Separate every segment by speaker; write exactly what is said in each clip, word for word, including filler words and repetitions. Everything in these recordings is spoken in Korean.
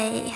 Speaker 1: party.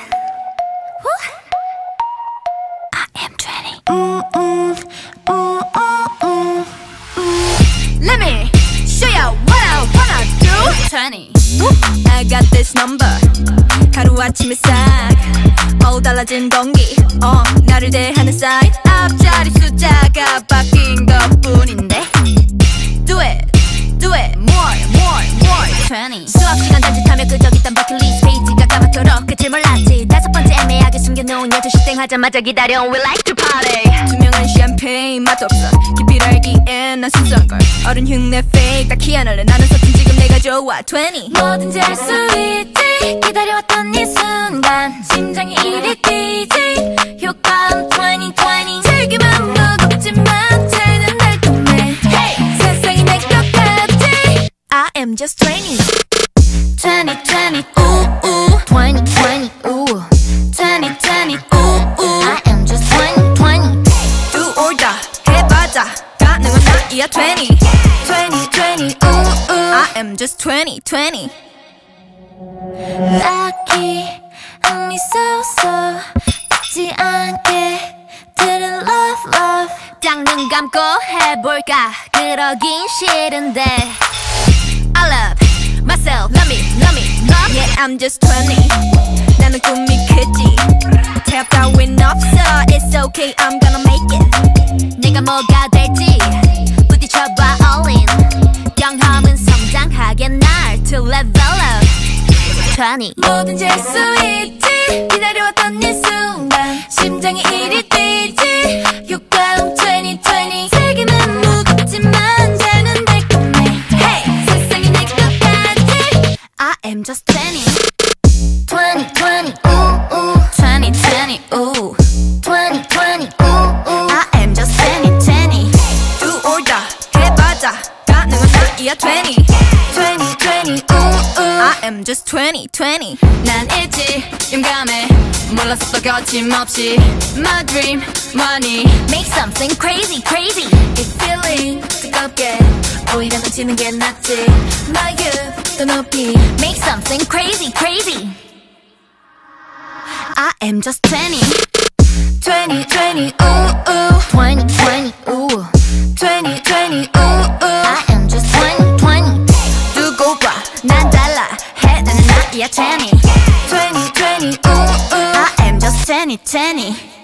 Speaker 1: I am twenty. Mm, mm, mm, mm, mm. Let me show you what I wanna do. twenty. I got this number. 하루아침에 싹 어우 달라진 공기 어 나를 대하는 사인 앞자리 숫자가 바뀐 것뿐인데 Do it, do it, more, more, more twenty. 수업시간 단짓하며 끄적있던 버킷리스트 페이지가 까맣도록 끝을 몰랐지 다섯 번째 애매하게 숨겨놓은 열두 시 땡 하자마자 기다려 We like to party. 투명한 샴페인 맛도 없어 깊이를 알기엔 난 순수한걸 어른 흉내 fake 딱히 안 할래 나는 서툰 지금 내가 좋아 twenty. 뭐든지 할 수 있지 기다려왔던 이 순간 심장이 이리 뛰지 효과음 twenty twenty. 즐기면 무겁지만 차이는 달콤해 hey! 세상이 내 것 같지 I am just twenty. twenty twenty ooh ooh twenty twenty ooh twenty twenty ooh ooh I am just twenty twenty. Do or die 해봐자 가능한 나이야 twenty. twenty twenty ooh ooh I am just twenty twenty. 딱히 흥미 쏘쏘 듣지 않게 들은 love love 딱 눈 감고 해볼까 그러긴 싫은데 I love myself love me love me love yeah I'm just twenty. 나는 꿈이 크지 태엽 따윈 없어 It's okay I'm gonna make it. 내가 뭐가 될지 부딪혀봐 all in 경험은 성장하게 날 to level up twenty. 뭐든지 할 수 있지 기다려왔던 이 순간 심장이 이리 뛰지 효과음 twenty twenty. 세기는 무겁지만 잘는 달콤해 hey! 세상이 내 것 같지 I am just twenty. twenty twenty ooh ooh twenty twenty ooh twenty twenty ooh ooh I am just twenty twenty. Do or die 해봐자 가능한 나이야 twenty. twenty twenty ooh ooh I am just twenty twenty. 난 있지 용감해 몰라서 또 거침없이 My dream money make something crazy crazy. It's feeling 뜨겁게 오히려 놓치는 게 낫지 My youth 더 높이 make something crazy crazy. I am just twenty. twenty twenty ooh ooh twenty twenty ooh twenty twenty ooh ooh I am just twenty twenty. 두고 봐 난 달라 해 나는 나이야 twenty. twenty twenty ooh ooh I am just twenty twenty.